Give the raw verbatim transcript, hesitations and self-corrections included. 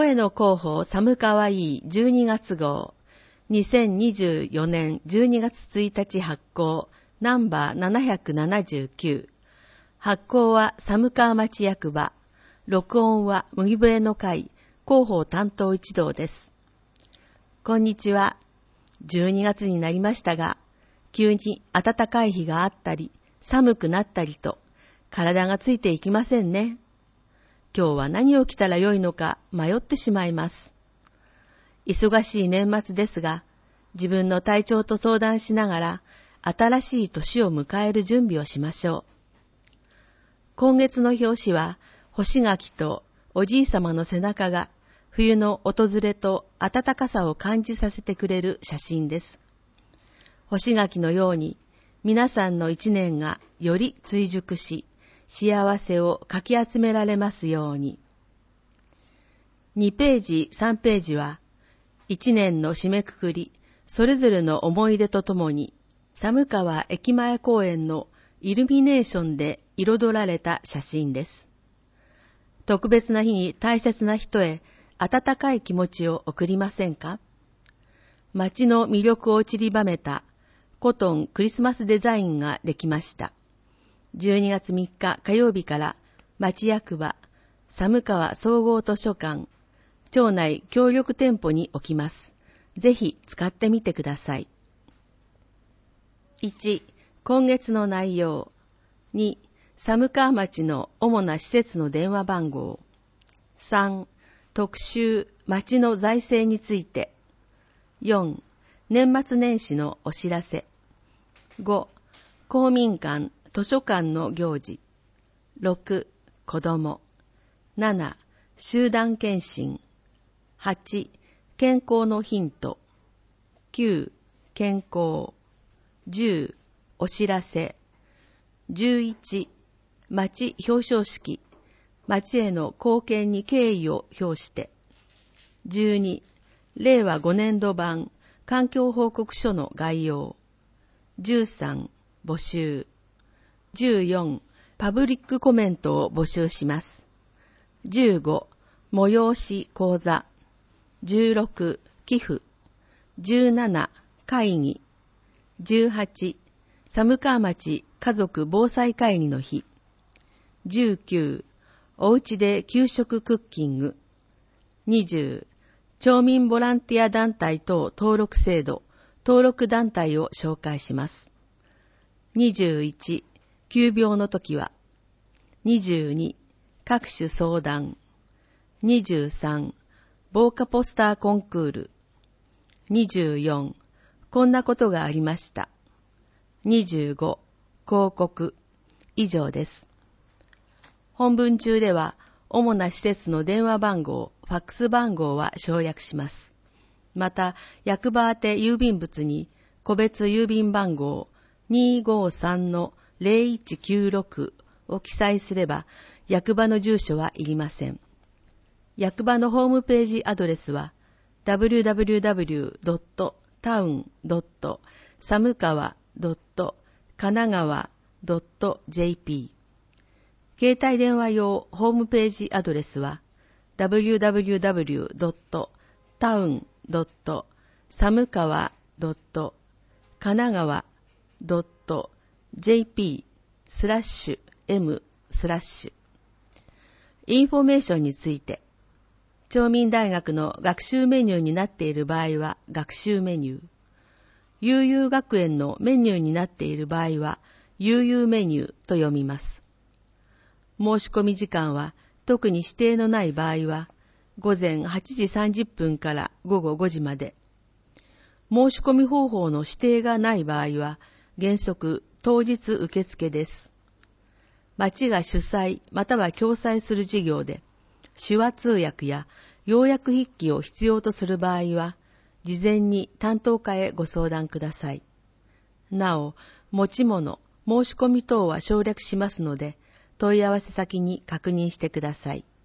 への広報寒かわいいじゅうにがつ号、にせんにじゅうよねんじゅうにがつついたち発行、ナンバーななひゃくななじゅうきゅう。発行は寒川町役場、録音は麦笛の会、広報担当一同です。こんにちは。じゅうにがつになりましたが、急に暖かい日があったり、寒くなったりと、体がついていきませんね。今日は何を着たらよいのか迷ってしまいます。忙しい年末ですが、自分の体調と相談しながら、新しい年を迎える準備をしましょう。今月の表紙は、干し柿とおじいさまの背中が冬の訪れと暖かさを感じさせてくれる写真です。干し柿のように、皆さんの一年がより追熟し、幸せをかき集められますように。にページ、さんページは、一年の締めくくり、それぞれの思い出とともに、寒川駅前公園のイルミネーションで彩られた写真です。特別な日に大切な人へ温かい気持ちを送りませんか？街の魅力を散りばめたコトンクリスマスデザインができました。じゅうにがつみっか火曜日から町役場、寒川総合図書館、町内協力店舗に置きます。ぜひ使ってみてください。いち、今月の内容。に、寒川町の主な施設の電話番号。さん、特集、町の財政について。よん、年末年始のお知らせ。ご、公民館、図書館の行事。ろく、子供。なな、集団検診。はち、健康のヒント。きゅう、健康。じゅう、お知らせ。じゅういち、町表彰式。町への貢献に敬意を表して。じゅうに、れいわごねんど版環境報告書の概要。じゅうさん、募集。じゅうよん、パブリックコメントを募集します。じゅうご、催し講座。じゅうろく、寄付。じゅうなな、会議。じゅうはち、寒川町家族防災会議の日。じゅうきゅう、おうちで給食クッキング。にじゅう、町民ボランティア団体等登録制度、登録団体を紹介します。にじゅういち、急病の時は。にじゅうに、各種相談。にじゅうさん、防火ポスターコンクール。にじゅうよん、こんなことがありました。にじゅうご、広告。以上です。本文中では、主な施設の電話番号、ファックス番号は省略します。また、役場宛て郵便物に、個別郵便番号 にーごーさんのぜろいちきゅうろく を記載すれば、役場の住所はいりません。役場のホームページアドレスは、ダブリューダブリューダブリュードットタウンドット寒川ドット神奈川ドットジェーピー。携帯電話用ホームページアドレスは ダブリューダブリューダブリュードットタウンドット寒川ドット神奈川ドットジェーピースラッシュエムスラッシュ。インフォメーションについて、町民大学の学習メニューになっている場合は学習メニュー、悠々学園のメニューになっている場合は悠々メニューと読みます。申し込み時間は特に指定のない場合は午前はちじさんじゅっぷんから午後ごじまで。申し込み方法の指定がない場合は原則当日受付です。町が主催または共催する事業で手話通訳や要約筆記を必要とする場合は事前に担当課へご相談ください。なお、持ち物、申し込み等は省略しますので問い合わせ先に確認してください。